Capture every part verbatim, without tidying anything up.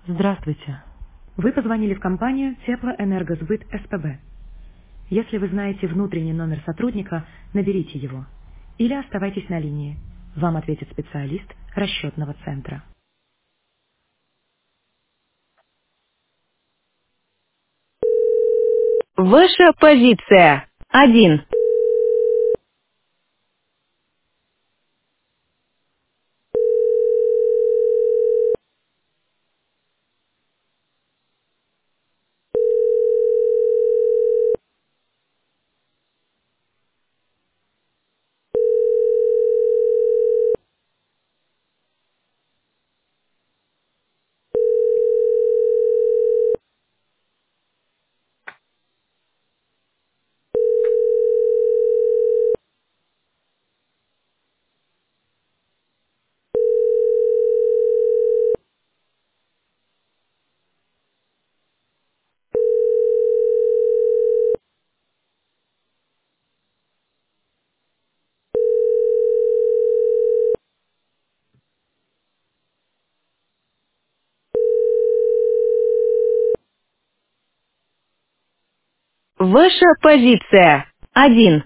Здравствуйте. Вы позвонили в компанию Теплоэнергосбыт СПБ. Если вы знаете внутренний номер сотрудника, наберите его. Или оставайтесь на линии. Вам ответит специалист расчетного центра. Ваша позиция. Один. Ваша позиция. Один.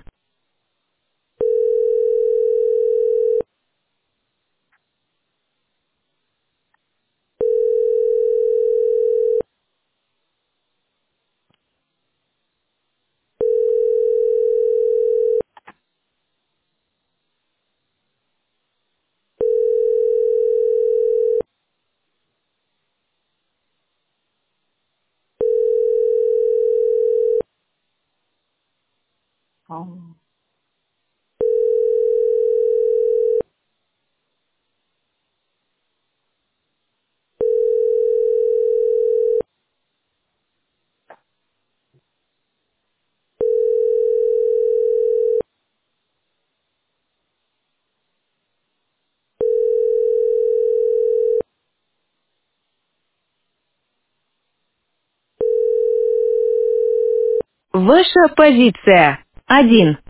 Ваша позиция. Один.